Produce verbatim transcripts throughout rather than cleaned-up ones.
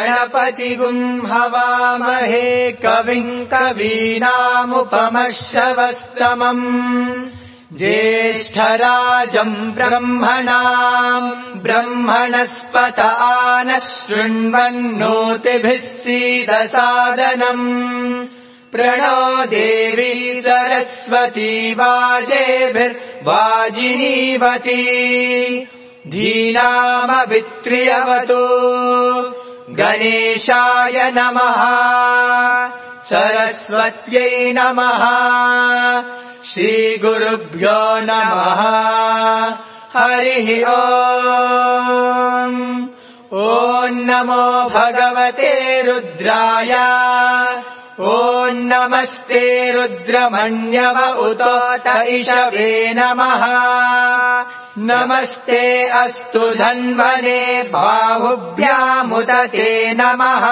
गणपतिगुं हवामहे कविं कवीनामुपमश्रवस्तमम् ज्येष्ठराजम् ब्रह्मणाम् ब्रह्मणस्पत आनः शृण्वन्नोतिभिः सीदसादनम् प्रणो देवी सरस्वती वाजेभिर्वाजिनीवती धीनामभित्र्यवतु गणेशाय नमः सरस्वत्यै नमः श्रीगुरुभ्यो नमः हरिः ओम् ॐ नमो भगवते रुद्राय ॐ नमस्ते रुद्रमण्यव उतोत इषवे नमः नमस्ते अस्तु धन्वने बाहुभ्यामुत ते नमः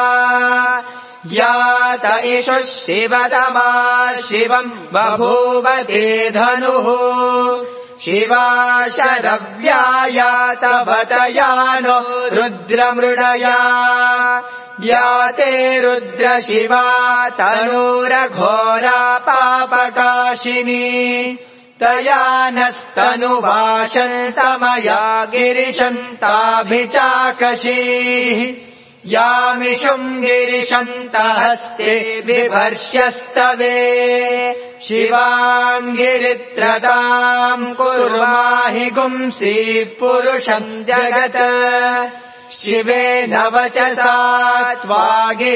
यात इषुः शिवतमा शिवम् बभूव ते धनुः शिवा शरव्यायात बतयानो रुद्रमृडया याते रुद्र शिवा तनूरघोरा पापकाशिनी तया नस्तनुवाशन्तमया गिरिशन्ताभिचाकशीः यामिषुम् गिरिशन्तहस्ते बिभर्ष्यस्तवे शिवाङ्गिरित्रताम् कुर्वाहि गुंसीः पुरुषम् जगत् शिवेन वचसा त्वा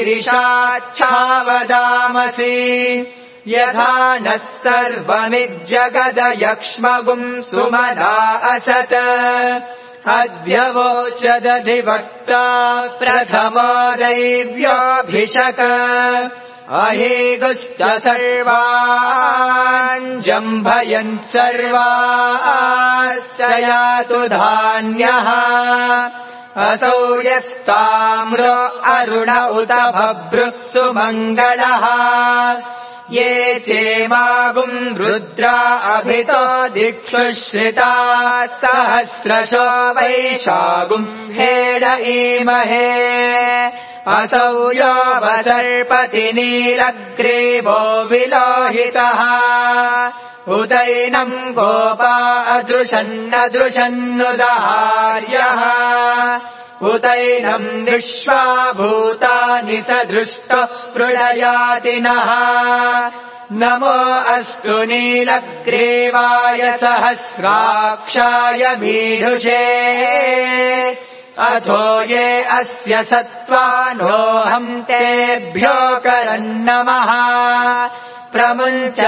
गिरिशाच्छावदामसि यथा नः सर्वमिज्जगदयक्ष्मगुम् सुमना असत् अद्य वोचदधिवक्ता प्रथमो दैव्योऽभिषक अहेगुश्च सर्वान् जम्भयन् सर्वाश्च यातु धान्यः असौ यस्ताम्रो अरुण उत भभ्रुः सुमङ्गलः ये चेमागुम् रुद्रा अभितो दिक्षु श्रिता सहस्रशो वैशागुम् हेड ईमहे असौ यो वसर्पति नीलग्रीवो विलोहितः उदैनम् गोपा अदृशन्नदृशन्नुदहार्यः उदैनम् विश्वा भूतानि सदृष्ट प्रलयातिनः नमो अस्तु नीलग्रीवाय सहस्राक्षाय मीढुषे अथो ये अस्य सत्त्वानोऽहम् तेभ्यो करन्नमः प्रमुञ्च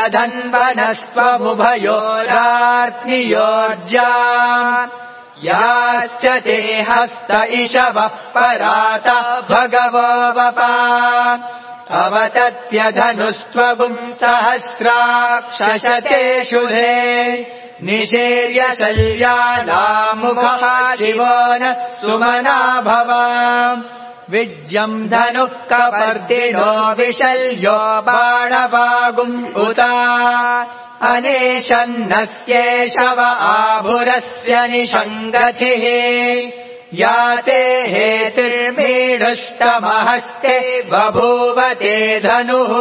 धन्वनस्त्वमुभयोरार्त्नियोर्जा याश्च ते हस्त इषवः पराता भगवो वपा अवतत्य धनुस्त्वगुम् सहस्राक्षशते शुधे निषेर्य शल्यानामुखः शिवो नः सुमना भव विज्यम् धनुः कपर्दिनो विशल्यो बाणवागुम् उता अनेशन्नस्येषव आभुरस्य निषङ्गतिः याते हेतिर्मीढुष्टमहस्ते बभूव ते धनुः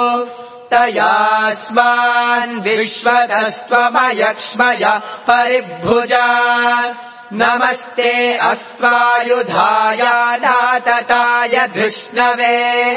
तयास्मान् विश्वतस्त्वमयक्ष्मय परिभुजा नमस्ते अस्त्वायुधाय नातताय धृष्णवे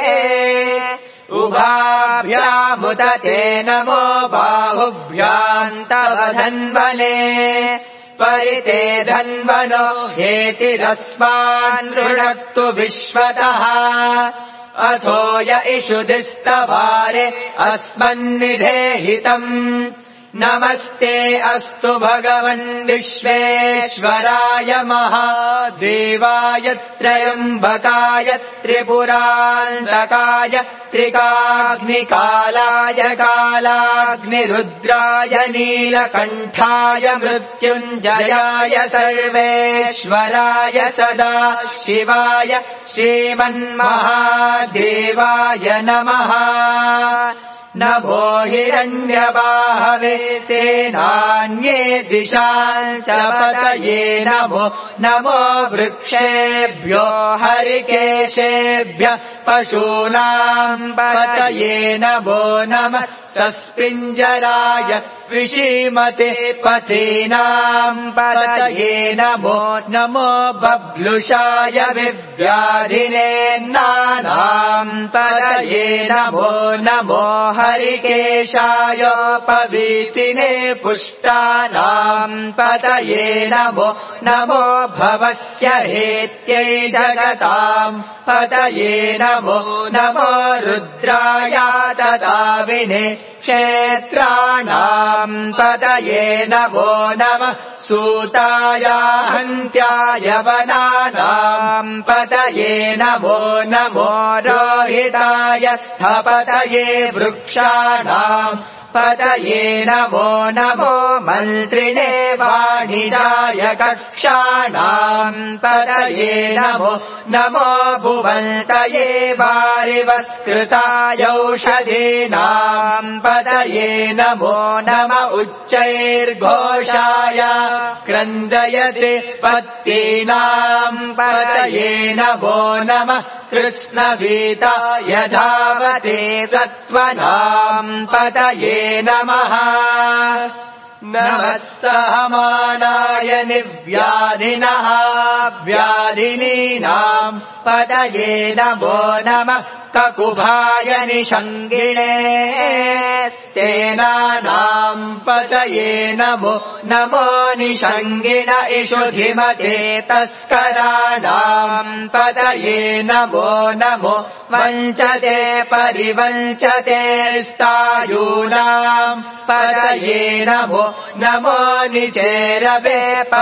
उभाभ्यामुत ते नमो बाहुभ्याम् तव धन्वने परिते धन्वनो हेतिरस्मान् रुणक्तु विश्वतः अथो य इषुधिस्तवारे अस्मन्निधेहितम् नमस्ते अस्तु भगवन् विश्वेश्वराय महादेवाय त्र्यम्बकाय त्रिपुरान्तकाय त्रिकाग्निकालाय कालाग्निरुद्राय नीलकण्ठाय मृत्युञ्जयाय सर्वेश्वराय सदा शिवाय श्रीमन्महादेवाय नमः नमो हिरण्यबाहवे सेनान्ये दिशां च पतये नमो नमो वृक्षेभ्यो हरिकेशेभ्यः पशूनां पतये नमो नमः सस्पिञ्जराय विषीमते पथीनां पतये नमो नमो बब्लुषाय विव्याधिनेन्नानां पतये नमो नमो हरिकेशाय पवीतिने पुष्टानां पतये नमो नमो भवस्य हेत्यै जगतां पतये नमो नमो रुद्राय तदाविने क्षेत्राणां पतये नमो नमः सूताय हन्त्याय वनानां पतये नमो नमो रोहिताय स्थपतये वृक्षाणां पतये नमो नमो मन्त्रिणे वाणिजाय कक्षाणां पतये नमो नमो भुवन्तये वारिवस्कृताय औषधीनां पतये नमो नम उच्चैर्घोषाय क्रन्दयति पत्तीनां पतये नमो नमः कृत्स्नवीताय धावते सत्त्वनां पतये नमः नमः सहमानाय निव्याधिनः व्याधिनीनां पतये नमो नमः ककुभाय निषङ्गिणे स्तेनानां पतये नमो नमो निषङ्गिण इषुधिमते तस्कराणां पतये नमो नमो वञ्चते परिवञ्चते स्तायूनां पतये नमो नमो निचेरवे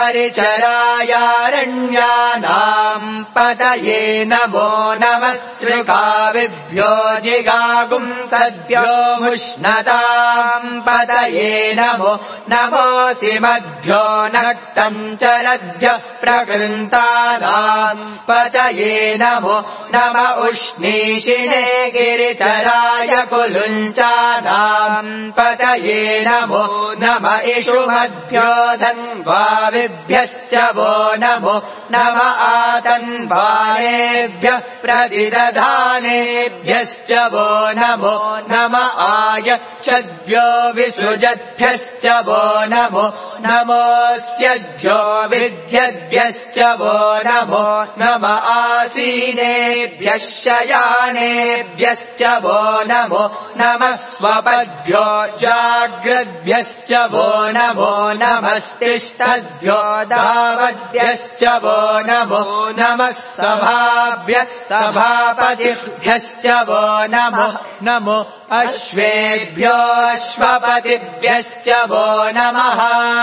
परिचरायारण्यानां पतये नमो नमः सृगाविभ्यो जिगागुं सद्भ्यो मुष्णतां पतये नमो नमोऽसि मध्यो नक्तं चरद्भ्यः प्रकृन्तानां पतये नमो नम उष्णीषिणे गिरिचराय कुलुञ्चानां पतये नमो नम इषुमद्भ्यो धन्वाविभ्यश्च वो नमो नम आतन्वानेभ्यः प्रतिदधानेभ्यश्च वो नमो नम आयच्छद्भ्यो विसृजद्भ्यश्च वो नमो नमोऽस्यद्भ्यो विद्यद्भ्यश्च वो नमो नम आसीनेभ्यः शयानेभ्यश्च वो नमो नमः स्वपद्भ्यो जाग्रद्भ्यश्च वो नमो नमस्तिष्ठद्भ्यो धावद्भ्यश्च वो नमो नमः सभाभ्यः सभापतिभ्यश्च वो नमो नमो अश्वेभ्यो अश्वपतिभ्यश्च वो नमः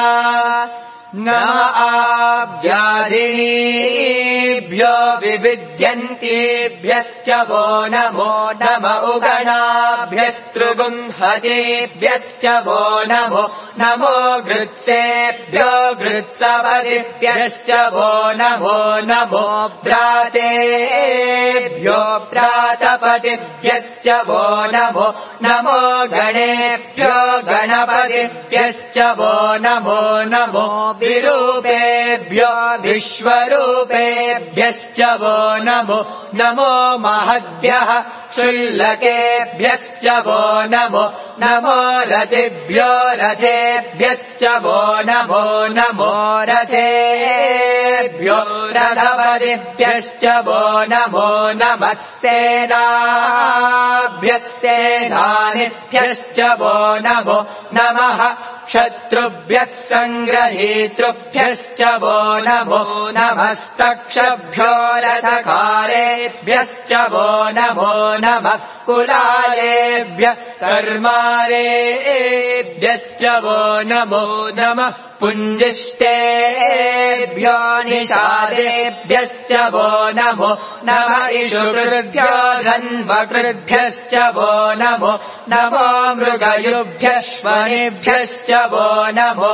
नम आव्याधिनीभ्यो विविध्यन्तीभ्यश्च वो नमो नम उगणाभ्यस्तृगुंहतेभ्यश्च वो नमो नमो गृत्सेभ्यो गृत्सपतिभ्यश्च वो नमो नमो भ्रातेभ्यो भ्रातपतिभ्यश्च वो नमो नमो गणेभ्यो गणपतिभ्यश्च वो नमो नमो विरूपेभ्यो विश्वरूपेभ्यश्च वो नमो नमो महद्भ्यः क्षुल्लकेभ्यश्च वो नमो नमो रथिभ्यो रथेभ्यश्च वो नमो नमो रथेभ्यो रथपतिभ्यश्च वो नमो नमः सेनाभ्यः सेनानिभ्यश्च वो नमो नमः शत्रुभ्यः सङ्ग्रहीतृभ्यश्च वो नमो नमस्तक्षभ्यो रथकारेभ्यश्च वो नमो नमः कुलालेभ्यः कर्मारेभ्यश्च वो नमो नमः पुञ्जिष्टेभ्यो निषादेभ्यश्च वो नमो नम इषुकृभ्यो धन्वकृभ्यश्च वो नमो नमो मृगयुभ्यश्वनेभ्यश्च वो नमो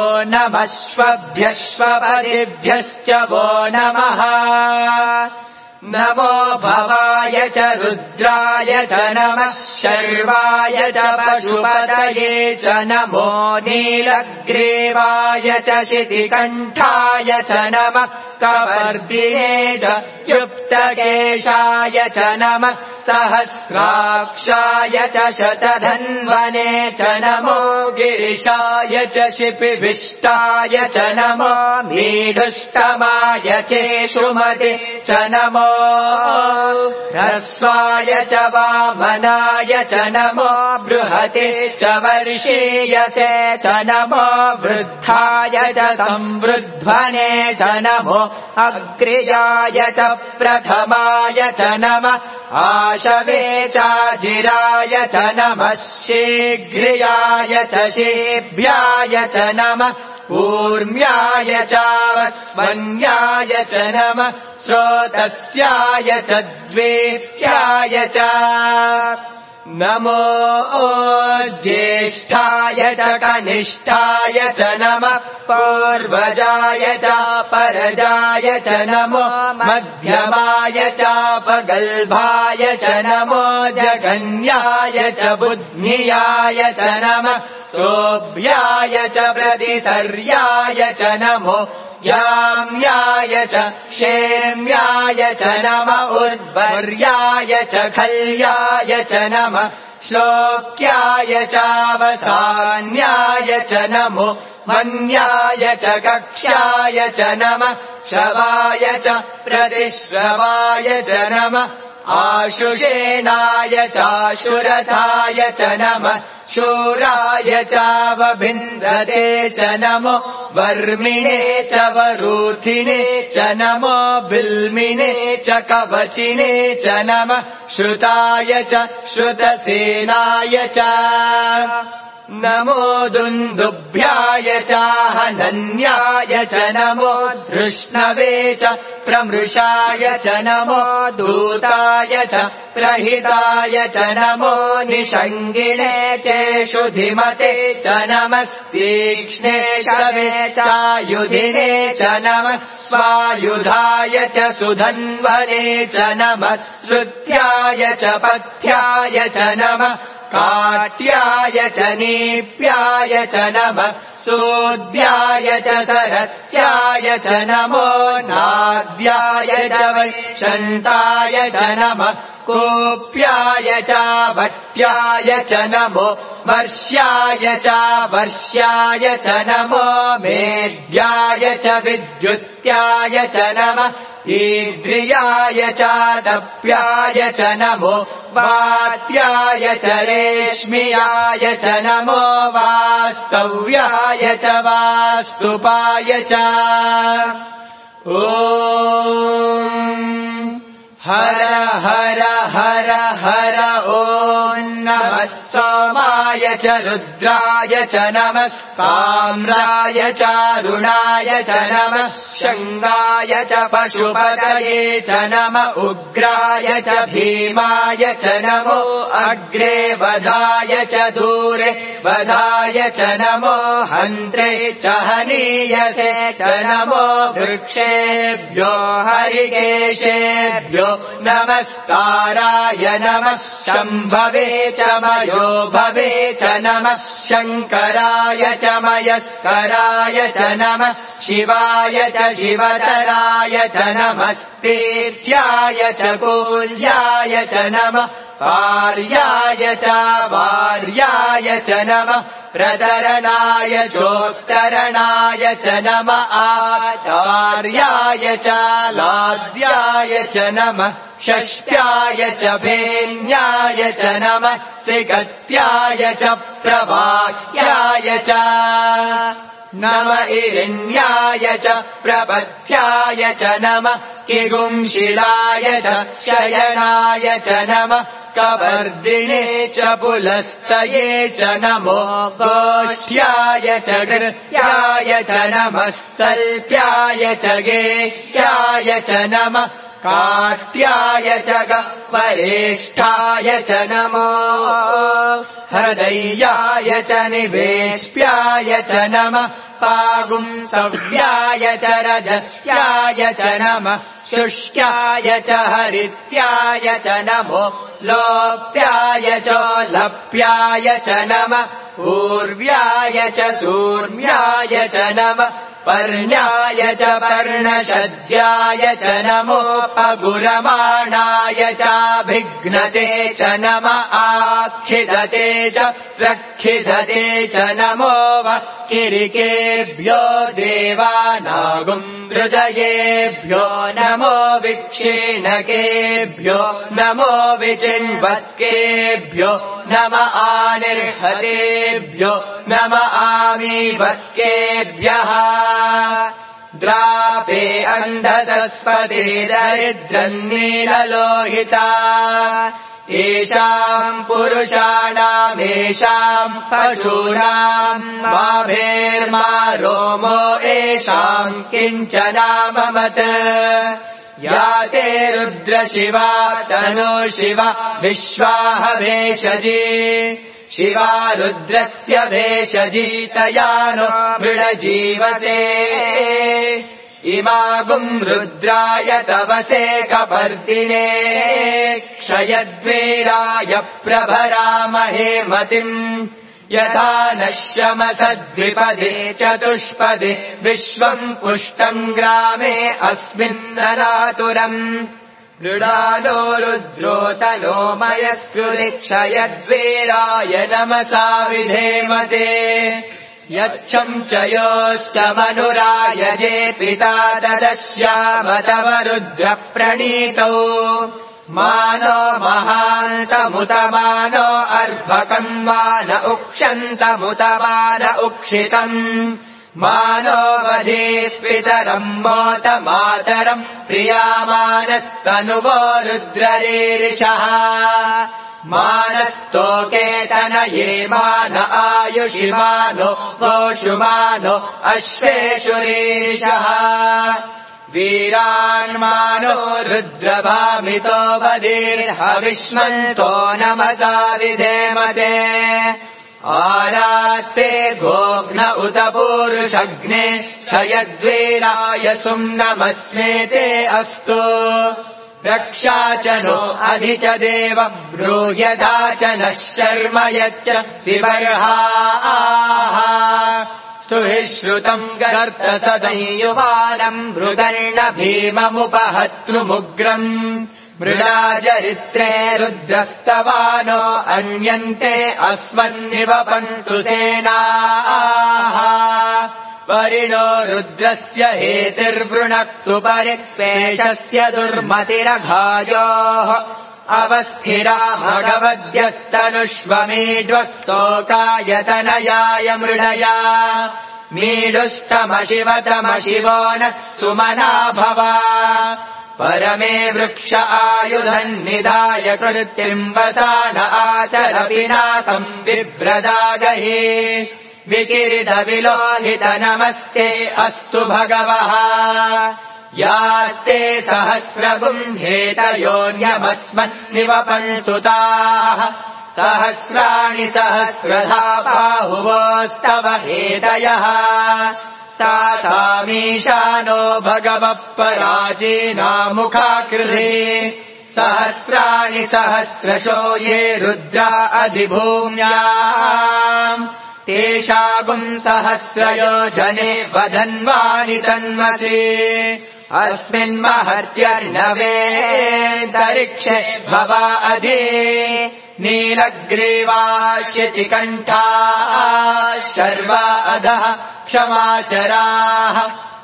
नमश्वभ्यश्वपतिभ्यश्च वो नमः नमो भवाय च रुद्राय च नमः शर्वाय च पशुपतये च नमो नीलग्रीवाय च शितिकण्ठाय च नमः कवर्दिने च युक्तकेशाय च नमः सहस्राक्षाय च शतधन्वने च नमो गिरिशाय च शिपिविष्टाय च नमो मीढुष्टमाय चेषुमते च नमो ह्रस्वाय च वामनाय च नमो बृहते च वर्षीयसे च नमो वृद्धाय च संवृध्वने च नमो अग्र्याय च प्रथमाय च नमः आशवे चाजिराय च नमः शीघ्रियाय च शीभ्याय च नमः ऊर्म्याय चावस्मन्याय च नमः स्रोतस्याय च द्वेप्याय च नमो ज्येष्ठाय च कनिष्ठाय च नमः पूर्वजाय च परजाय च नमो मध्यमाय चापगल्भाय च नमो जगन्याय च बुद्ध्याय च नमः सोऽभ्याय च प्रतिसर्याय च नमो याम्याय च क्षेम्याय च नमः उर्वर्याय च खल्याय च नमः श्लोक्याय चावसान्याय च नमो मन्याय च कक्ष्याय च नमः श्रवाय च प्रतिश्रवाय च नमः आशुषेणाय चाशुरथाय च नमः शूराय चावभिन्द्रते च नमो वर्मिणे च वरूथिने च नमो बिल्मिने च कवचिने च नमः श्रुताय च श्रुतसेनाय च नमो दुन्दुभ्याय चाहनन्याय च नमो धृष्णवे च प्रमृषाय च नमो दूताय च प्रहिताय च नमो निषङ्गिणे चेषुधिमते च नमस्तीक्ष्णे शवे चायुधिने च नमः स्वायुधाय च सुधन्वने च नमः श्रुत्याय च पथ्याय च नमः काट्याय च नीप्याय च नमः सोऽद्याय च सरस्याय च नमो नाद्याय च वैशन्ताय च नमः कोप्याय च भट्याय च नमो वर्ष्याय च वर्ष्याय च नमो मेद्याय च विद्युत्याय च नमः ईद्रियाय च दप्याय च नमो वात्याय च रेश्मियाय च नमो वास्तव्याय च वास्तुपाय च ॐ हर हर हर हर ॐ नमः सोमाय च रुद्राय च नमः साम्राय चारुणाय च नमः शङ्गाय च पशुपतये च नमः उग्राय च भीमाय च नमो अग्रे वधाय च दूरे वधाय च नमो हन्त्रे च हनीयसे च नमो वृक्षेभ्यो हरिकेशेभ्यो नमस्काराय नमः शम्भवे च मयो भवे च नमः शङ्कराय च मयस्कराय च नमः शिवाय च शिवतराय च नमस्तीर्थ्याय च कूल्याय च नमः पार्याय च वार्याय च नमः प्रतरणाय चोत्तरणाय च नमः आचार्याय च लाद्याय च नमः षष्ट्याय च भेन्याय च नमः श्रीगत्याय च प्रवाह्याय च नम इरिण्याय च प्रपथ्याय च नमः किगुंशिलाय च शयनाय च नमः कवर्दिने च पुलस्तये च नमो गोष्ठ्याय च गृह्याय च नमः स्तल्प्याय च गेह्याय च नमः काट्याय च गह्वरेष्ठाय च नमो हृदयाय च निवेश्याय च नमः पागुंसव्याय च रजस्याय च नमः शुष्क्याय च हरित्याय च नमो लोप्याय च लप्याय च नमः ऊर्व्याय च सूर्व्याय च नमः पर्ण्याय च पर्णशद्याय च नमोपगुरमाणाय चाभिघ्नते च नम आक्षिधते च प्रक्षिधते च नमो वक्किरिकेभ्यो देवानागुम् हृदयेभ्यो नमो विक्षीणकेभ्यो नमो विचिन्वत्केभ्यो नम आनिर्हतेभ्यो नम आमीवत्केभ्यः द्रापे अन्धतस्पते दरिद्रम् नीललोहिता येषाम् पुरुषाणामेषाम् पशूनाम् माभेर्मा रोमो येषाम् किञ्चनाममत् या ते रुद्रशिवा तनो शिवा विश्वाह भेषजी शिवा रुद्रस्य भेषजीतया नो मृडजीवसे इमागुम् रुद्राय तवसे कपर्दिने क्षयद्वीराय प्रभरामहे मतिम् यथा नश्यमसद्विपदे चतुष्पदे विश्वम् पुष्टम् ग्रामे अस्मिन्नरातुरम् मृडालो रुद्रोतनो मयस्कृति क्षयद्वीराय नमसा विधेमते यच्छम् च योश्च मनुरायजे पिता तदस्याम तव रुद्रप्रणीतौ मानो महान्तमुत मानो अर्भकम् मान उक्षन्तमुत मान उक्षितम् मानो वधेः पितरम् मोत मातरम् प्रियामानस्तनुवो रुद्ररीरिषः मानस्तोकेतनये मान आयुषि मानो गोषुमानो अश्वेषुरीरिषः वीरान्मानो रुद्रभामितो वधीर्हविष्मन्तो नमसा विधेमते आरात्ते गोघ्न उत पूरुषग्ने क्षयद्वीराय सुम्नमस्मेते अस्तु रक्षा च नो अधि च देव ब्रूह्यथा च नः शर्म यच्च विबर्हाः स्तुहि श्रुतम् गर्तसदंयुवानम् मृदर्ण भीममुपहत्नुमुग्रम् मृडाचरित्रे रुद्रस्तवानो अन्यन्ते अस्मन्निवपन्तु सेनाः परिणो रुद्रस्य हेतिर्वृणक्तु परिपेशस्य दुर्मतिरघायोः अवस्थिरा भगवद्यस्तनुष्वमीड्वस्तोकायतनयाय मृडया मीडुस्तमशिवतमशिवो नः सुमना भव परमे वृक्ष आयुधन्निधाय कृत्तिम् वसान आचर पिनाकम् बिभ्रदागहि विकिरित विलोहित नमस्ते अस्तु भगवः यास्ते सहस्रगुम्हेतयोऽन्यमस्मन्निवपन्तु ताः सहस्राणि सहस्रधा बाहुवोस्तव हेतयः तासामीशानो भगवः पराचीनामुखाकृधे सहस्राणि सहस्रशो ये रुद्रा अधिभूम्याम् तेषागुम् सहस्रयोजने वधन्वानि तन्मसि अस्मिन्महत्यर्णवेऽन्तरिक्षे भवा अधि नीलग्रीवाश्यतिकण्ठाः शर्वा अधः क्षमाचराः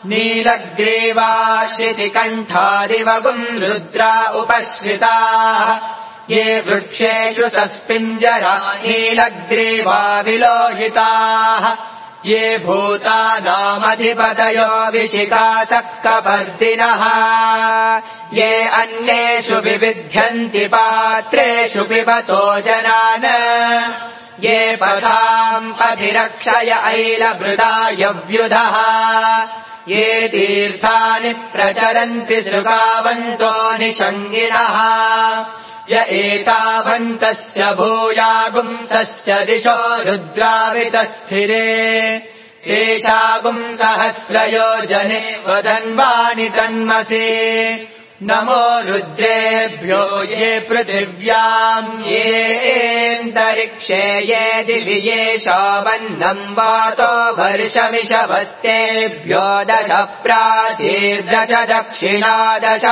नीलग्रीवाश्रितिकण्ठादिवगुम् रुद्रा उपश्रिताः ये वृक्षेषु सस्पिञ्जरा नीलग्रीवा विलोहिताः ये भूतानामधिपतयो विशिखासक्कपर्दिनः ये अन्येषु विविध्यन्ति पात्रेषु पिबतो जनान् ये पथाम् पथिरक्षय ऐलभृदायव्युधः ये तीर्थानि प्रचरन्ति सृगावन्तो निषङ्गिणः य एतावन्तश्च भूयागुंसश्च दिशो रुद्रावितस्थिरे तेषागुम् सहस्रयोजने वदन्वानि तन्मसि नमो रुद्रेभ्यो ये पृथिव्याम् येऽन्तरिक्षे ये दिवि येषावन्नम् वातो वर्षमिषभस्तेभ्यो दश प्राचीर्दश दक्षिणा दश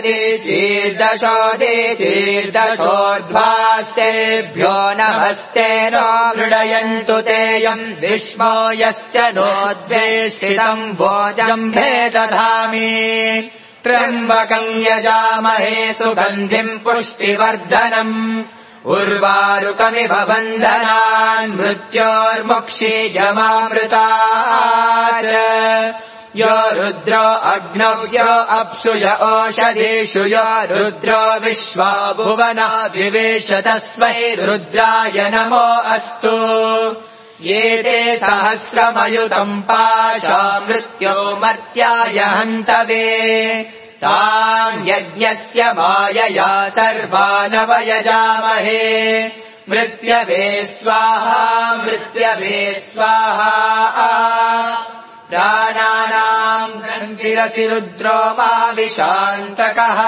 प्रदिशीर्दशोदीचीर्दशोर्ध्वास्तेभ्यो नमस्ते नो मृडयन्तु तेयम् विश्वो यश्च नोद्वेष्टितम् भोजम् भेदधामि त्र्यम्बकम् यजामहे सुगन्धिम् पुष्टिवर्धनम् उर्वारुकमिव बन्धनान् मृत्योर्मुक्षीयमामृतात् यो रुद्रो अग्नौ यो अप्सु य ओषधीषु यो रुद्रो विश्वा भुवना विवेश तस्मै रुद्राय नमो अस्तु ये ते सहस्रमयुतम् पाशा मृत्यो मर्त्याय हन्तवे तान् यज्ञस्य मायया सर्वानवयजामहे मृत्यवे स्वाहा मृत्यवे स्वाहा प्राणानाम् ग्रन्थिरसि रुद्रो मा विशान्तकः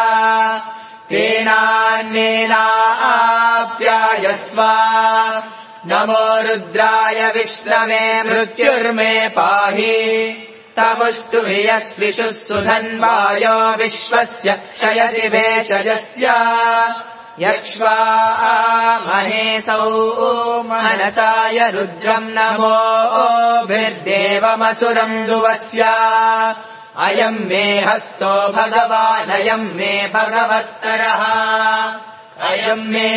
तेनान्येनाप्यायस्व नमो रुद्राय विष्णवे मृत्युर्मे पाहि तमुष्टुहि यस्विषुः सुधन्वायो विश्वस्य क्षयति भेषजस्य यक्ष्वा महेशौ मनसाय रुद्रम् नमोभिर्देवमसुरम् दुवस्य अयम् मे हस्तो भगवानयम् मे भगवत्तरः अयम् मे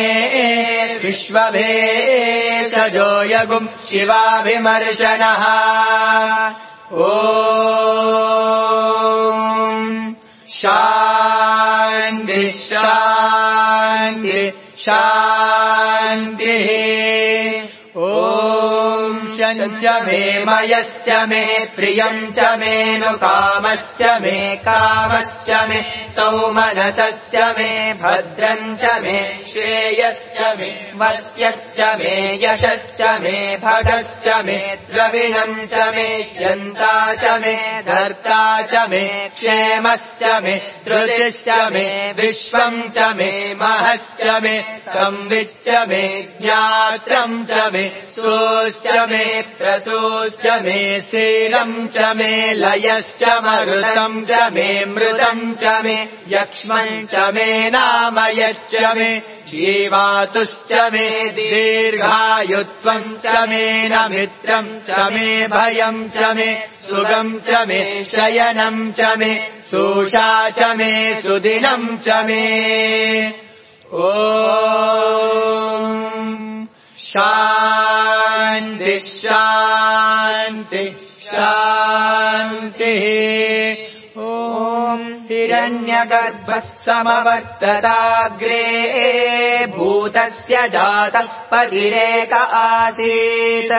विश्वभेषजो यगुम् शिवाभिमर्शनः ॐ शान्ति शान्ति शान्तिः ॐ शञ्च मे मयश्च मे प्रियम् च मे नु कामश्च मे कामश्च मे सौमनसश्च मे भद्रम् च मे श्रेयश्च मे वस्यश्च मे यशश्च मे भगश्च मे द्रविणम् च मे यन्ता च मे धर्ता च मे क्षेमश्च मे धृतिश्च मे विश्वम् च मे महश्च मे संविच्च मे ज्ञात्रम् च मे सोश्च मे प्रसोश्च मे शीलम् च मे लयश्च मरुतम् च मे मृतम् च मे यक्ष्मम् च मे नामयच्च मे जीवातुश्च मे दीर्घायुत्वम् च मे न मित्रम् च मे भयम् च मे सुगम् च मे शयनम् च मे शोषा च मे सुदिनम् च मे ॐ शान्ति शान्ति शान्तिः ॐ हिरण्यगर्भः समवर्तताग्रे भूतस्य जातः पतिरेक आसीत्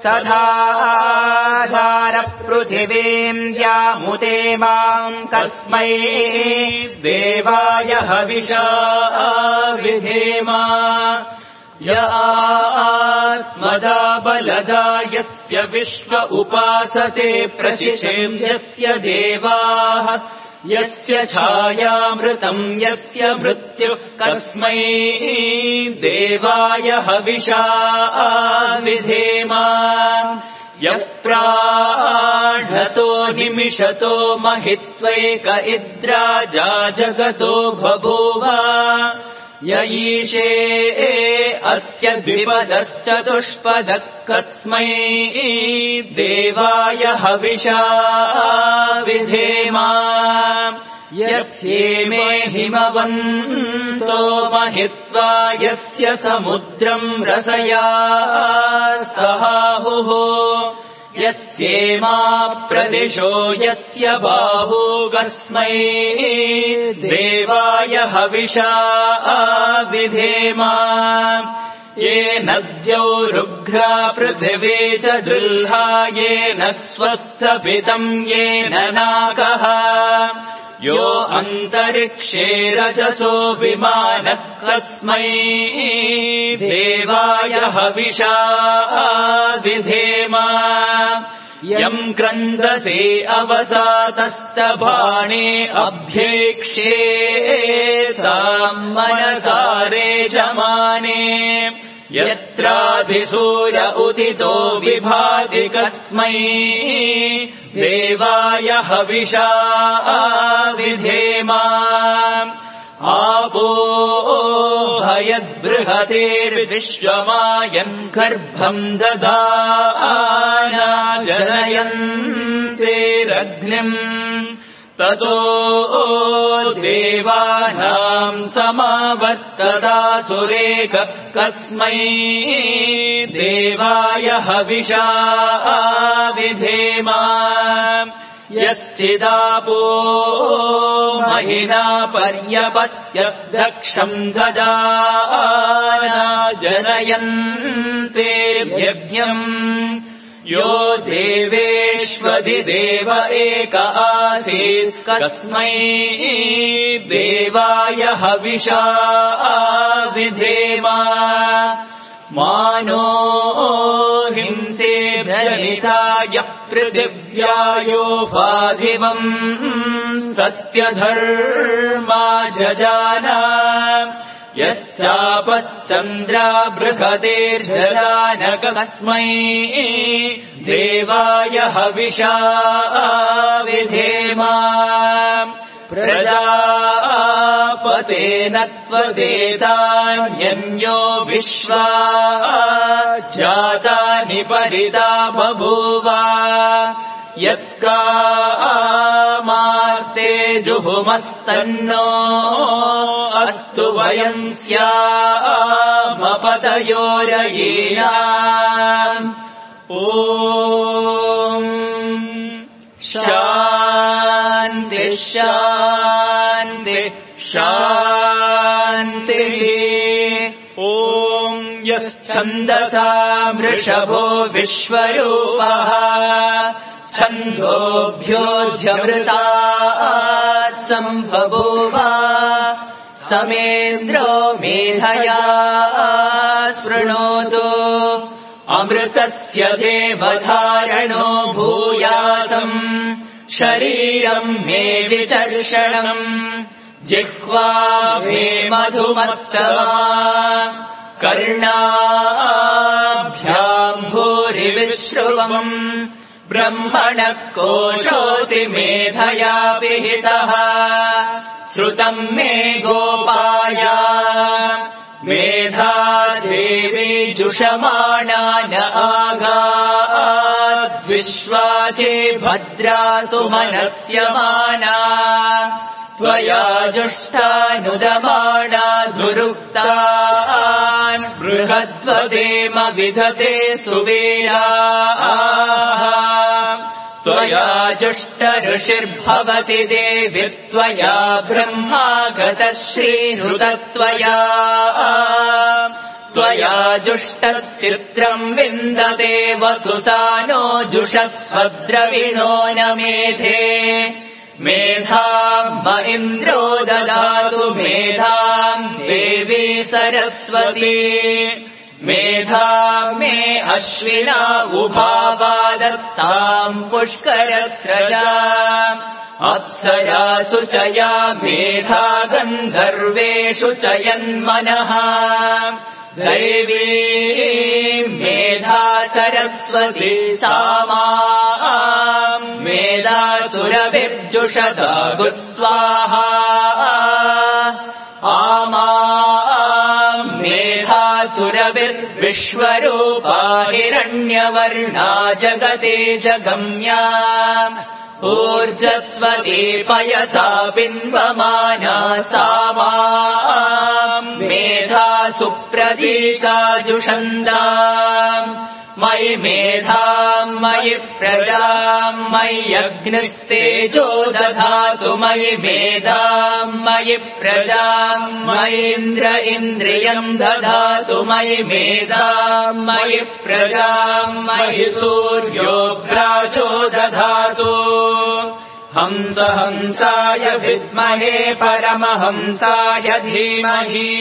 सदाधार पृथिवीम् द्यामुते माम् कस्मै देवाय हविषा विधेम य आत्मदा बलदा यस्य विश्व उपासते प्रशिषेम्यस्य देवाः यस्य छायामृतम् यस्य मृत्यु कस्मै देवाय हविषा विधेम यः प्राणतो निमिषतो महित्वैक इद्राजा जगतो बभूव य ईशे अस्य द्विपदश्चतुष्पदः कस्मै देवाय हविषा विधेम यस्येमे हिमवन्तो महित्वा यस्य समुद्रम् रसया सहाहुः यस्येमा प्रदिशो यस्य बाहू कस्मै देवाय हविषा विधेम ये नद्यौ रुघ्रा पृथिवी च दृह्ला येन स्वस्थपितम् येन नाकः यो अन्तरिक्षे रजसो विमानः कस्मै देवाय हविषा विधेम यम् क्रन्दसे अवसातस्तभाणे अभ्येक्ष्ये ताम् मनसारे जमाने यत्राधिसूर उदितो विभाति कस्मै देवाय हविषा विधेमा आपो हयद्बृहतेर्विश्वमायन् गर्भम् दधाना जनयन्तेरग्निम् ततो देवानाम् समावस्तदासुरेक कस्मै देवाय हविषा विधेमा यश्चिदापो महिना पर्यपस्य दक्षम् ददाना जनयन्तेर्यज्ञम् यो देवेष्वधिदेव एक आसीत् कस्मै देवाय हविषा विधेमा मानो हिंसे जनिताय पृथिव्यायो वाधिवम् सत्यधर्मा जजाना यश्चापश्चन्द्रा बृहतेर्जदान कस्मै देवाय हविषा विधेमा प्रजापतेन त्वदेतान्यन्यो विश्वा जातानि परिता बभूव यत्कामास्ते जुहुमस्तन्नो अस्तु वयम् स्यामपतयोरयेनाम् ॐ शान्ति शान्ति शान्तिः ॐ यच्छन्दसा वृषभो विश्वरूपः छन्दोभ्योऽध्यमृता सम्बभूव समेन्द्रो मेधया शृणोतु अमृतस्य देवधारणो भूयासम् शरीरम् मे विचर्षणम् जिह्वा मे मधुमत्तमा कर्णाभ्याम् भूरिविश्रुवम् ब्रह्मणः कोशोऽसि मेधया विहितः श्रुतम् मे गोपाय मेधा देवी जुषमाणा न आगाद्विश्वाचे भद्रा सुमनस्यमाना त्वया जुष्टानुदमाना दुरुक्तान् बृहद्वदेम विधते सुवीराः त्वया जुष्ट ऋषिर्भवति देवि त्वया ब्रह्मा गतः श्रीहृतत्वया त्वया जुष्टश्चित्रम् विन्दते वसुसानो जुषस्वद्रविणो न मेधे मेधाम् म इन्द्रो ददातु मेधाम् देवी सरस्वती मेधा मे अश्विना उभावा दत्ताम् पुष्करस्रजा अप्सरासु च या मेधा गन्धर्वेषु च यन्मनः दैवी मेधा सरस्वती सामा मेधासुरभिर्जुषता गुस्वाहा आमा मेधासुरभिर्विश्वरूपा हिरण्यवर्णा जगते जगम्या ऊर्जस्वती पयसा बिन्वमाना सामा मेधा सुप्रतीका जुषन्दा मयि मेधाम् मयि प्रजाम् मयि अग्निस्तेजो दधातु मयि मेधाम् मयि प्रजाम् मयीन्द्र इन्द्रियम् दधातु मयि मेधाम् मयि प्रजाम् मयि सूर्यो भ्राजो दधातु हंस हंसाय विद्महे परमहंसाय धीमहि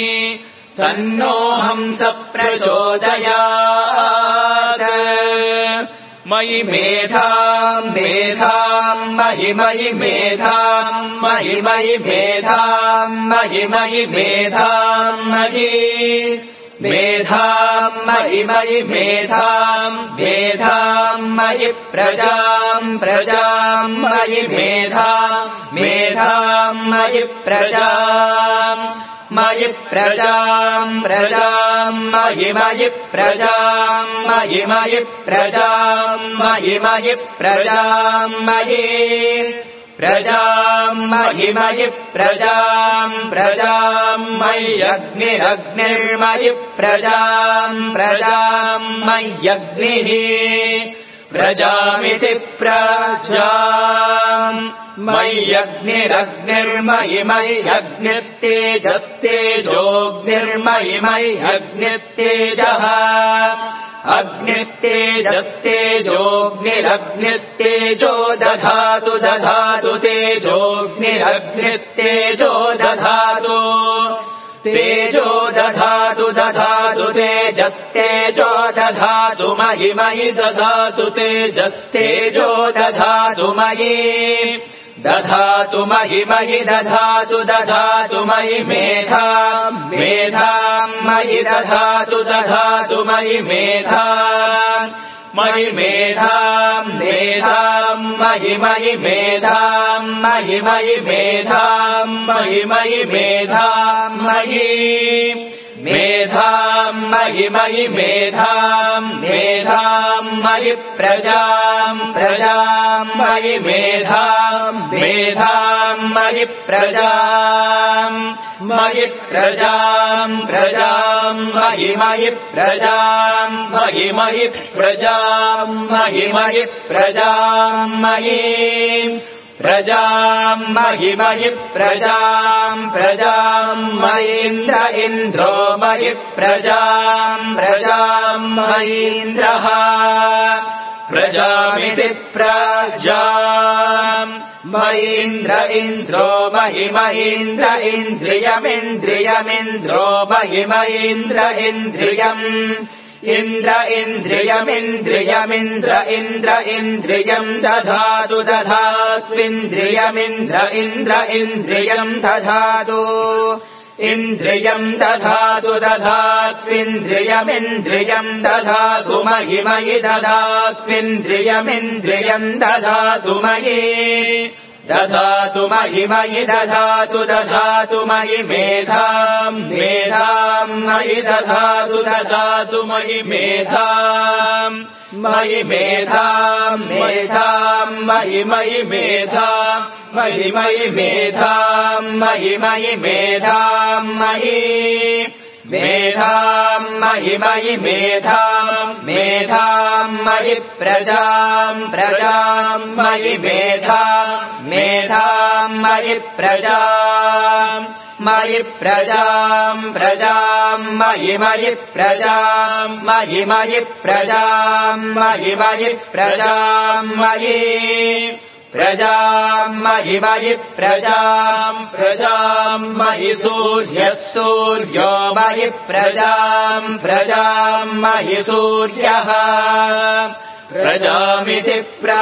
तन्नो हंस प्रचोदयात् मयि मेधाम् मेधाम् मयि मयि मेधाम् मयि मयि मेधाम् मयि मयि मेधाम् मयि मेधाम् मयि मयि मेधाम् मेधाम् मयि प्रजाम् प्रजाम् मयि मेधाम् मेधाम् मयि प्रजाम् मयि प्रजाम् प्रजाम् मयि मयि प्रजाम् मयि मयि प्रजाम् मयि मयि प्रजाम् मयि प्रजाम् मयि मयि प्रजाम् प्रजाम् मय्यग्निरग्निर्मयि प्रजाम् प्रजाम् मय्यग्निः प्रजामिति प्रजाम् मय्यग्निरग्निर्मयि मय्यग्निर्तेजस्तेजोऽग्निर्मयि मय्यग्निर्तेजः अग्निस्तेजस्तेजोऽग्निरग्निर्तेजो दधातु दधातु तेजोऽग्निरग्निर्तेजो दधातु तेजो दधातु दधातु तेजस्तेजो दधातु मयि मयि दधातु तेजस्तेजो दधातु मयि दधातु मयि मयि दधातु दधातु मयि मेधाम् मेधाम् मयि दधातु दधातु मयि मेधाम् मयि मेधाम् मेधाम् मयि मयि मेधाम् मयि मयि मेधाम् मयि मयि मेधाम् मयि मेधाम् मयि मयि मेधाम् मेधाम् मयि प्रजाम् प्रजाम् मयि मेधाम् मेधाम् मयि प्रजाम् मयि प्रजाम् प्रजाम् मयि मयि प्रजाम् मयि मयि प्रजाम् मयि मयि प्रजाम् मयि प्रजाम् मयि मयि प्रजाम् प्रजाम् मयीन्द्र इन्द्रो मयि प्रजाम् प्रजाम् मयीन्द्रः प्रजामिति प्रजाम् मयीन्द्र इन्द्रो मयि मयीन्द्र इन्द्रियमिन्द्रियमिन्द्रो मयि मयीन्द्र इन्द्रियम् इन्द्र इन्द्रियमिन्द्रियमिन्द्र इन्द्र इन्द्रियम् दधातु दधात्विन्द्रियमिन्द्र इन्द्र इन्द्रियम् दधातु इन्द्रियम् दधातु दधात्विन्द्रियमिन्द्रियम् दधातु मयि मयि दधात्विन्द्रियमिन्द्रियम् दधातु मयि दधातु मयि मयि दधातु दधातु मयि मेधाम् मेधाम् मयि दधातु दधातु मयि मेधाम् मयि मेधाम् मेधाम् मयि मयि मेधाम् मयि मयि मेधाम् मयि मयि मेधाम् मयि मेधाम् मयि मयि मेधाम् मेधाम् मयि प्रजाम् प्रजाम् मयि मेधाम् मेधाम् मयि प्रजाम् मयि प्रजाम् प्रजाम् मयि मयि प्रजाम् मयि मयि प्रजाम् मयि मयि प्रजाम् मयि प्रजाम् मयि मयि प्रजाम् प्रजाम् मयि सूर्यः सूर्यो मयि प्रजाम् प्रजाम् मयि सूर्यः प्रजामिति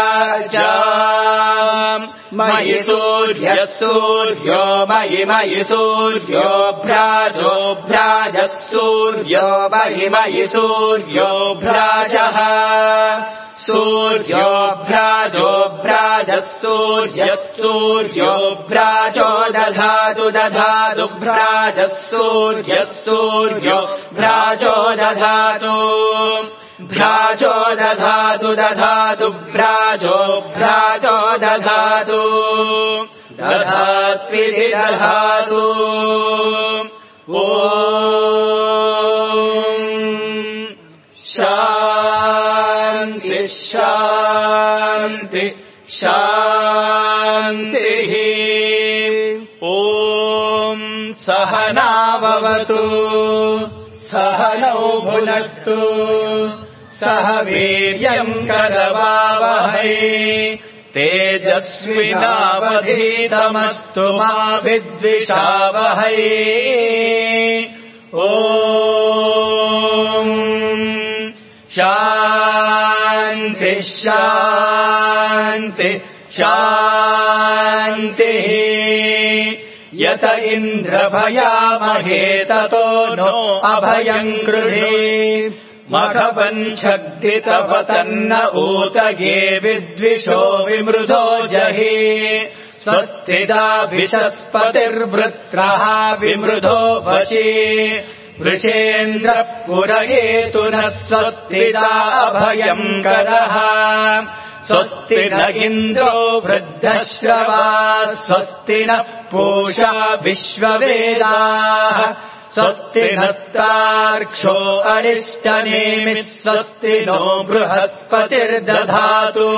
प्रजाम् मयि सूर्यः सूर्यो मयि मयि सूर्यो भ्राजो भ्राजः सूर्यो मयि मयि सूर्यो भ्राजः सूर्यो भ्राजो भ्राजः सूर्यः सूर्यो भ्राजो दधातु दधातु भ्राजः सूर्यः सूर्यो भ्राजो दधातु भ्राजो दधातु दधातु भ्राजो भ्राजो दधातु दधात्विति दधातु ॐ शान्ति शान्ति शान्तिः ॐ सहना भवतु सहनौ भुनक्तु सह वीर्यम् करवावहै तेजस्विनावधीतमस्तु मा विद्विषावहै ॐ शान्ति शान्ति शान्ति शान्तिः यत इन्द्रभयामहे ततो नो अभयम् गृहे मघवञ्छग्दितवतन्न ऊतये विद्विषो विमृधो जहे स्वस्तिदा विशस्पतिर्वृत्रः विमृधो वशे वृषेन्द्रः पुरयेतु नः स्वस्तिदा अभयम् करः स्वस्ति न इन्द्रो वृद्धश्रवाः स्वस्ति नः पूषा विश्ववेदाः स्वस्ति नस्तार्क्ष्यो अरिष्टनेमिः स्वस्ति नो बृहस्पतिर्दधातु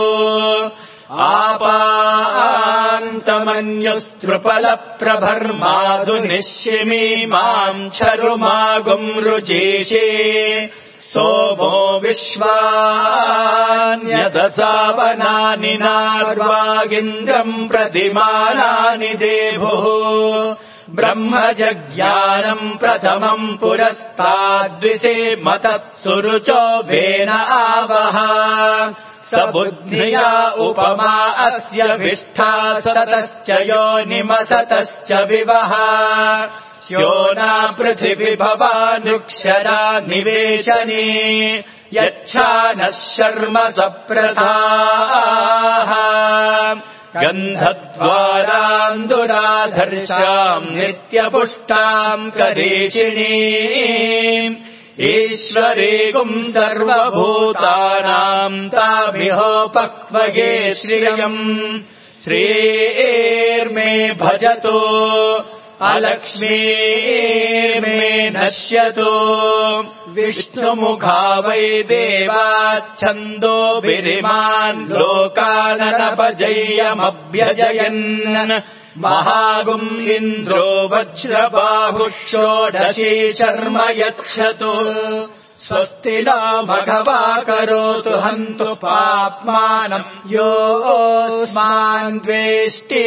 आपान्तमन्युस्त्रुपलप्रभर्माधुनिष्यिमीमाम् छरुमागुम् रुचेशे सोमो विश्वान्यदसावनानि नार्वागिन्द्रम् प्रतिमानानि देभुः ब्रह्मजज्ञानम् प्रथमम् पुरस्ताद्विषे मतत्सुरुचो वेन आवह स बुद्ध्या उपमा अस्य विष्ठा सतश्च योनिमसतश्च विवह स्योना पृथिवी भवानुक्षरा निवेशने यच्छानः शर्म सप्रथाः गन्धद्वारान्दुराधर्षाम् नित्यपुष्टाम् करेशिणीम् ईश्वरेगुम् सर्वभूतानाम् तामिहोपक्वये श्रियम् श्रीर्मे भजतो अलक्ष्मीर्मे नश्यतो विष्णुमुखा वै देवाच्छन्दो विरिमान् लोकाननपजय्यमभ्यजयन् महागुम् इन्द्रो वज्रबाहुः षोडशी शर्म यच्छतु स्वस्ति नो मघवा करोतु हन्तु पाप्मानम् योऽस्मान् द्वेष्टि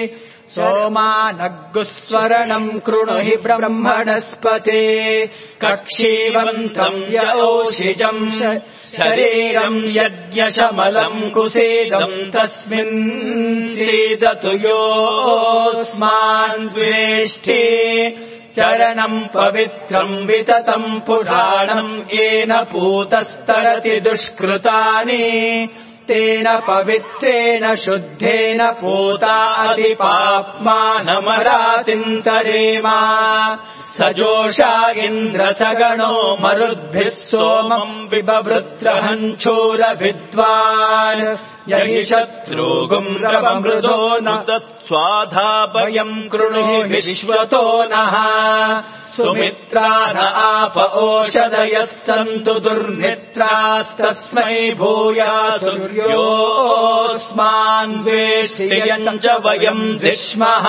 सोमानग्गुस्वरणम् कृणु हि ब्रह्मणस्पते कक्षीवन्तम् य ओषिजम् शरीरम् यज्ञशमलम् कुसेदम् तस्मिन् सीदतु योऽस्मान् द्वेष्टि चरणम् पवित्रम् विततम् पुराणम् येन पूतस्तरति दुष्कृतानि तेन पवित्रेण शुद्धेन पूता अधिपाप्मानमरातिन्तरेमा सजोषा इन्द्रसगणो मरुद्भिः सोमम् विबवृत्रहञ्छूरविद्वान् यहि शत्रूगुम् रवमृदो न तत्स्वाधाभयम् कृणु विश्वतो नः सुमित्रा न आप ओषधयः सन्तु दुर्मित्रास्तस्मै भूया सूर्योऽस्मान् द्वेष्टियम् च वयम् द्विष्मः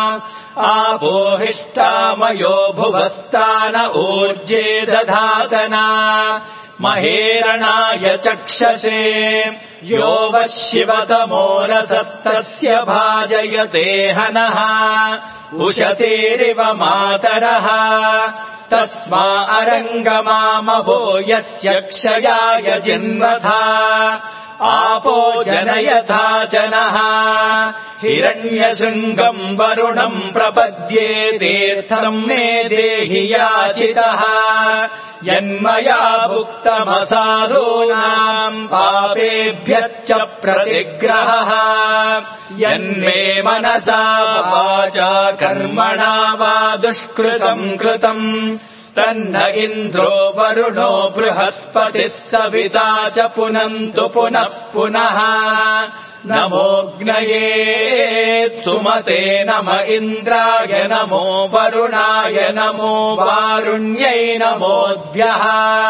आपोहिष्टामयो भुवस्तान ऊर्जे दधातना महेरणाय चक्षसे यो वः शिवतमोरसस्तस्य भाजयते हनः उशतेरिव मातरः तस्मा अरङ्गमामभो यस्य क्षयाय जिन्वथा आपो जनयथा जनः हिरण्यशृङ्गम् वरुणम् प्रपद्ये तीर्थम् मे देहि याचितः यन्मया भुक्तमसाधूनाम् पापेभ्यश्च प्रतिग्रहः यन्मे मनसा वाचा कर्मणा वा दुष्कृतम् कृतम् तन्न इन्द्रो वरुणो बृहस्पतिः सविता च पुनन्तु पुनः पुनः नमोऽग्नये सुमते नम इन्द्राय नमो वरुणाय नमो वारुण्यै नमोऽद्भ्यः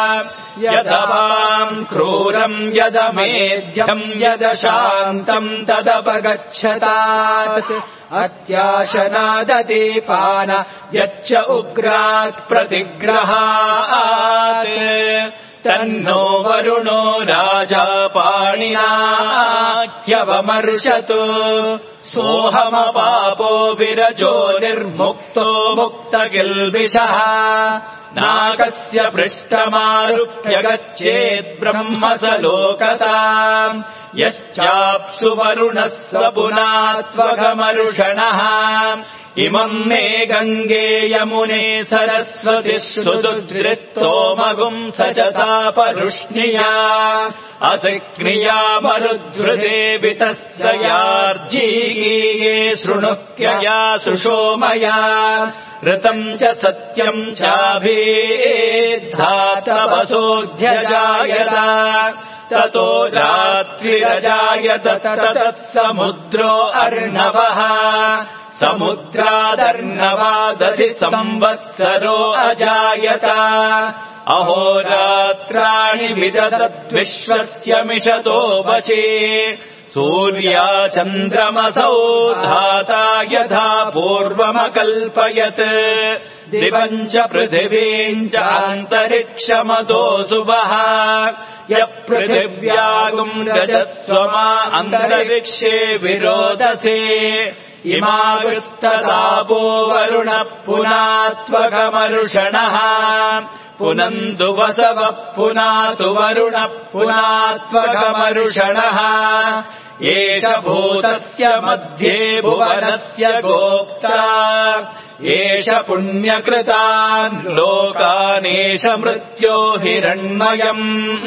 यदवाम् क्रूरम् यदमेध्यम् यदशान्तम् तदपगच्छतात् अत्याशनाददीपान यच्च उग्रात् प्रतिग्रहात् तन्नो वरुणो राजा पाणिना ह्यवमर्शतु सोऽहमपापो विरजो निर्मुक्तो मुक्तकिल्बिषः नाकस्य पृष्ठमारुह्य गच्छेत् ब्रह्म स लोकताम् यश्चाप्सु वरुणः स पुनात्वगमरुषणः इमम् मे गङ्गे यमुने सरस्वतिषु दुद्रिस्तोमगुम् स च तापरुष्णिया असिक्निया मरुद्धृते वितस्य यार्जीये शृणुक्यया सुषोमया ऋतम् च सत्यम् चाभेद्धातवसोऽध्यजायत ततो रात्रिरजायत ततः समुद्रो अर्णवः समुद्रादर्णवादधि संवत्सरो अजायत अहोरात्राणि विदधद्विश्वस्य मिषतो वचे सूर्या चन्द्रमसौ धाता यथा पूर्वमकल्पयत् दिवम् च पृथिवीम् च अन्तरिक्षमतोऽसु वः यः पृथिव्यागुम् रजस्वमा अन्तरिक्षे विरोधसे इमागुस्तदापो वरुणः पुनात्वगमरुषणः पुनन्दु वसवः पुनातु वरुणः पुनात्वगमरुषणः एष भूतस्य मध्ये भुवनस्य गोप्ता एष पुण्यकृतान् लोकानेष मृत्यो हिरण्मयम्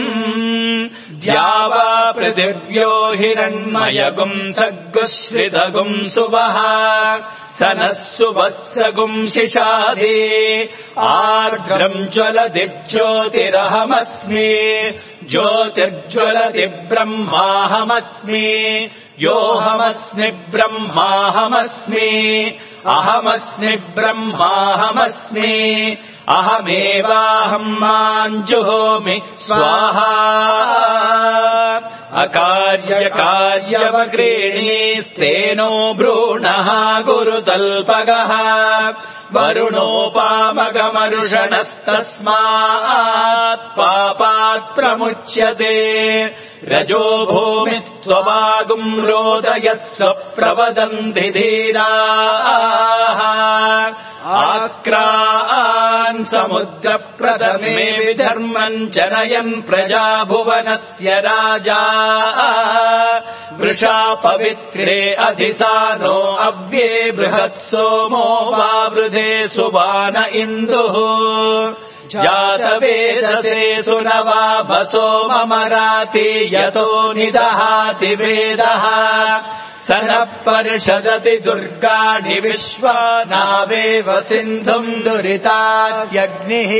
द्यावा पृथिव्यो हिरण्मयगुम् सग्गुश्रितगुम् सुवः स नः सुवत्सगुम् शिशादे आर्द्रम् ज्वलति ज्योतिरहमस्मि ज्योतिर्ज्वलति ब्रह्माहमस्मि योऽहमस्मि ब्रह्माहमस्मि अहमस्मि ब्रह्माहमस्मि अहमेवाहम् माम् जुहोमि स्वाहा अकार्यकार्यवक्रीणीस्तेनो भ्रूणः गुरुतल्पगः वरुणोपामगमरुषणस्तस्मात् पापात् प्रमुच्यते रजो भूमिस्त्वमागुम् रोदयस्व प्रवदन्ति धीराः आक्रान् समुद्रप्रथमे विधर्मम् जनयन् प्रजा भुवनस्य राजा वृषा पवित्रे अधिसानो अव्ये बृहत्सोमो वावृधे सुवान इन्दुः जातवेदसे सुनवाभसो ममराति यतो निदहाति वेदः स नः पर्षदति दुर्गाणि विश्वा नावेव सिन्धुम् दुरितात्यग्निः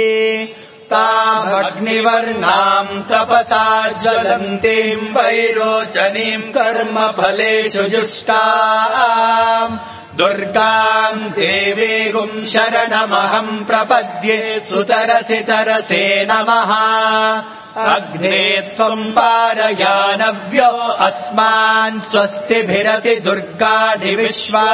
तामग्निवर्णाम् तपसा ज्वलन्तीम् वैरोचनीम् कर्मफलेषु जुष्टाम् दुर्गाम् देवीगुम् शरणमहम् प्रपद्ये सुतरसि तरसे नमः अग्ने त्वम् पारयानव्यो अस्मान् स्वस्तिभिरति दुर्गाणि विश्वा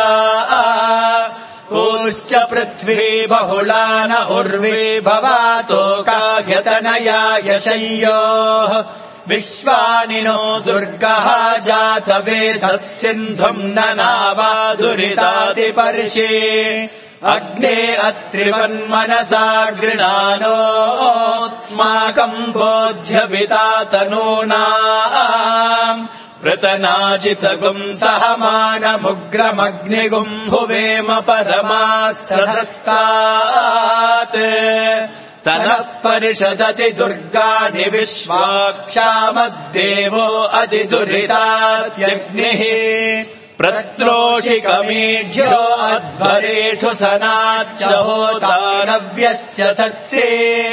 ऊश्च पृथ्वी बहुला न उर्वी भवातो कायतनया यशय्योः विश्वानि नो दुर्गः जातवेदः सिन्धुम् न नावा दुरितादिपर्षि अग्ने अत्रिवन्मनसा गृणानोऽस्माकम् बोध्यविता तनूनाम् पृतनाचितगुम् सहमानमुग्रमग्निगुम् भुवेम परमासदस्तात् तनः परिषदति दुर्गाणि विश्वाक्षामद्देवो अधिदुरितात्यग्निः प्रत्रोषिकमीढ्यो अध्वरेषु सनाच्च होतारव्यश्च सत्से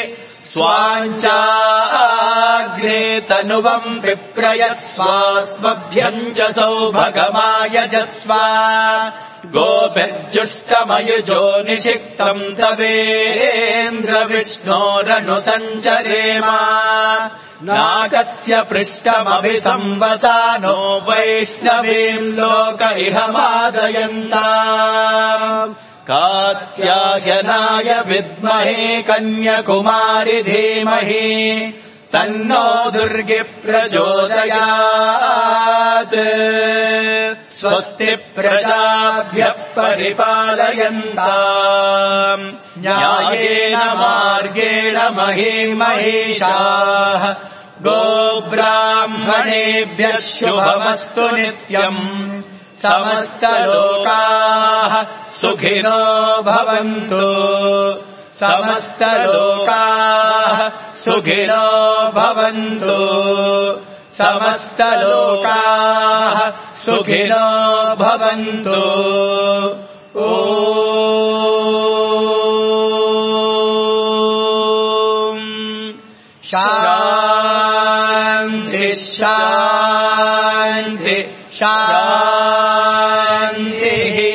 स्वाञ्चाग्ने तनुवम् विप्रयस्वास्मभ्यम् च सौभगमायजस्वा गोभिर्जुष्टमयुजो निषिक्तम् तवेन्द्रविष्णोरनुसञ्चरेम नाकस्य पृष्ठमभिसंवसानो वैष्णवीम् लोक इह मादयन्ता कात्यायनाय विद्महे कन्याकुमारि धीमहि तन्नो दुर्गे प्रचोदयात् स्वस्ति प्रजाभ्यः परिपालयन्ताम् न्यायेन मार्गेण महीमहेशाः गोब्राह्मणेभ्यः शुभमस्तु नित्यम् समस्तलोकाः सुखिनो भवन्तु समस्तलोकाः सुखिनो भवन्तु समस्तलोकाः सुखिनो भवन्तु ॐ शान्ति शान्ति शान्तिः